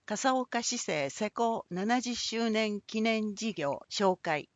笠岡市政施行70周年記念事業紹介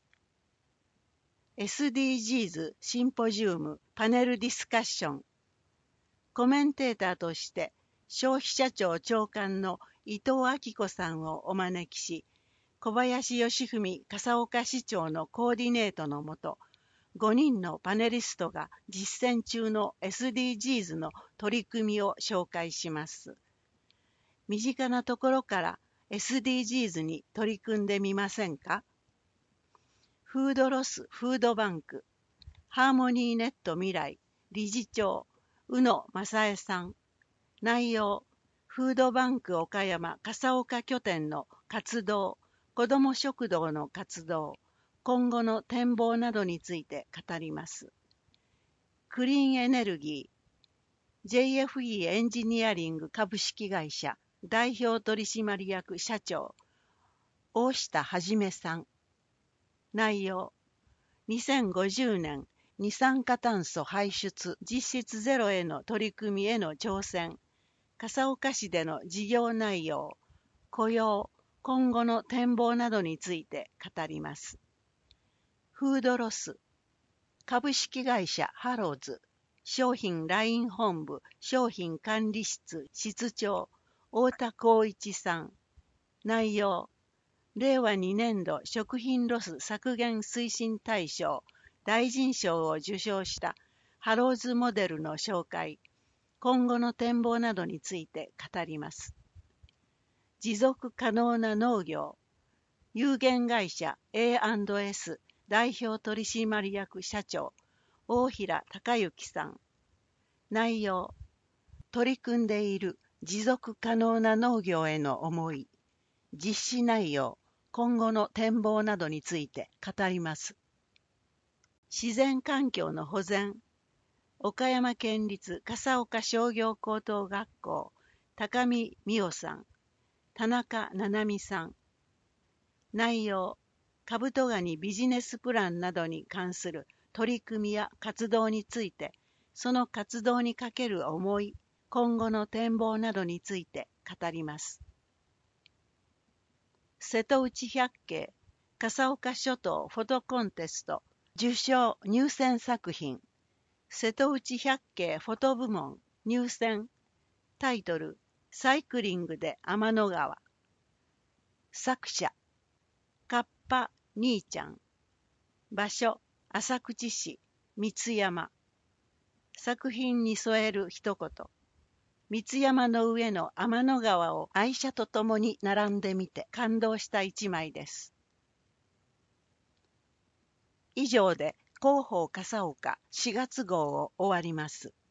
SDGs シンポジウムパネルディスカッション。コメンテーターとして消費者庁長官の伊藤明子さんをお招きし、小林義文笠岡市長のコーディネートのもと、5人のパネリストが実践中の SDGs の取り組みを紹介します。身近なところから SDGs に取り組んでみませんか？フードロスフードバンクハーモニーネット未来理事長宇野正恵さん。内容、フードバンク岡山笠岡拠点の活動、子ども食堂の活動、今後の展望などについて語ります。クリーンエネルギー JFE エンジニアリング株式会社代表取締役社長大下はじめさん。内容、2050年二酸化炭素排出実質ゼロへの取り組みへの挑戦、笠岡市での事業内容、雇用、今後の展望などについて語ります。フードロス株式会社ハローズ商品ライン本部商品管理室室長太田光一さん。内容、令和2年度食品ロス削減推進大賞大臣賞を受賞したハローズモデルの紹介、今後の展望などについて語ります。持続可能な農業有限会社 A&S 代表取締役社長大平隆之さん。内容、取り組んでいる持続可能な農業への思い、実施内容、今後の展望などについて語ります。自然環境の保全、岡山県立笠岡商業高等学校高見美代さん、田中七海さん。内容、カブトガニビジネスプランなどに関する取り組みや活動について、その活動にかける思い、今後の展望などについて語ります。瀬戸内百景笠岡諸島フォトコンテスト受賞入選作品、瀬戸内百景フォト部門入選。タイトル、サイクリングで天の川。作者、カッパ兄ちゃん。場所、浅口市三ツ山。作品に添える一言、三ツ山の上の天の川を愛車とともに並んでみて感動した一枚です。以上で広報笠岡4月号を終わります。